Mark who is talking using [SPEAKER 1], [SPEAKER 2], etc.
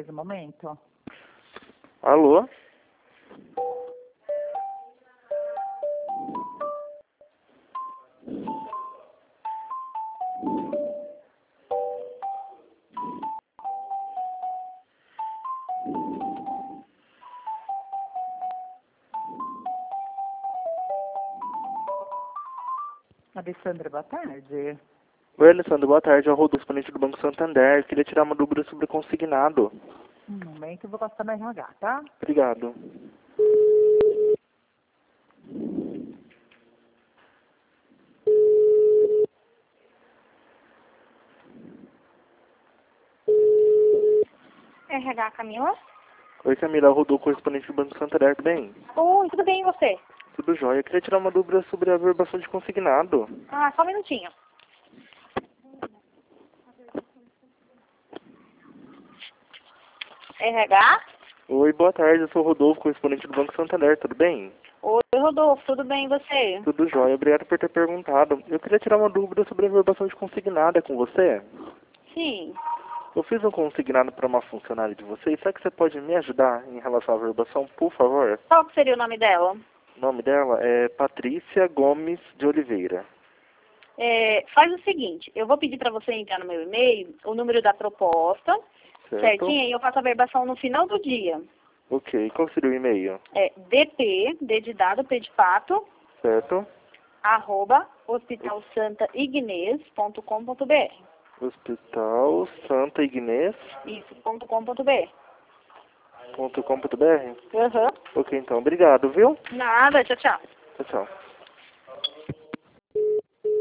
[SPEAKER 1] Inês, um momento.
[SPEAKER 2] Alô?
[SPEAKER 1] Alessandra, boa tarde.
[SPEAKER 2] Oi, Alessandro, boa tarde. É o Rodolfo, cliente do Banco Santander. Eu queria tirar uma dúvida sobre consignado.
[SPEAKER 1] Um momento, eu vou passar na RH, tá?
[SPEAKER 2] Obrigado.
[SPEAKER 3] RH Camila?
[SPEAKER 2] Oi, Camila, é o Rodolfo, correspondente do Banco Santander, tudo bem?
[SPEAKER 3] Oi, tudo bem e você?
[SPEAKER 2] Tudo jóia. Eu queria tirar uma dúvida sobre a averbação de consignado.
[SPEAKER 3] Ah, só um minutinho. RH?
[SPEAKER 2] Oi, boa tarde. Eu sou o Rodolfo, correspondente do Banco Santander, tudo bem?
[SPEAKER 3] Oi, Rodolfo, tudo bem e você?
[SPEAKER 2] Tudo jóia. Obrigado por ter perguntado. Eu queria tirar uma dúvida sobre a averbação de consignado. É com você?
[SPEAKER 3] Sim.
[SPEAKER 2] Eu fiz um consignado para uma funcionária de vocês. Será que você pode me ajudar em relação à averbação, por favor?
[SPEAKER 3] Qual que seria o nome dela?
[SPEAKER 2] O nome dela é Patrícia Gomes de Oliveira.
[SPEAKER 3] Faz o seguinte, eu vou pedir para você entrar no meu e-mail o número da proposta,
[SPEAKER 2] Certo?
[SPEAKER 3] certinho, e eu faço a verbação no final do dia.
[SPEAKER 2] Ok. Qual seria o e-mail?
[SPEAKER 3] É DP, D de dado, P de pato,
[SPEAKER 2] Certo?
[SPEAKER 3] @hospitalsantaignes.com.br.
[SPEAKER 2] Hospital Santa Ignez.
[SPEAKER 3] Isso, .com.br.
[SPEAKER 2] .com.br.
[SPEAKER 3] Aham.
[SPEAKER 2] Ok, então. Obrigado, viu?
[SPEAKER 3] Nada, tchau, tchau.
[SPEAKER 2] Tchau, tchau.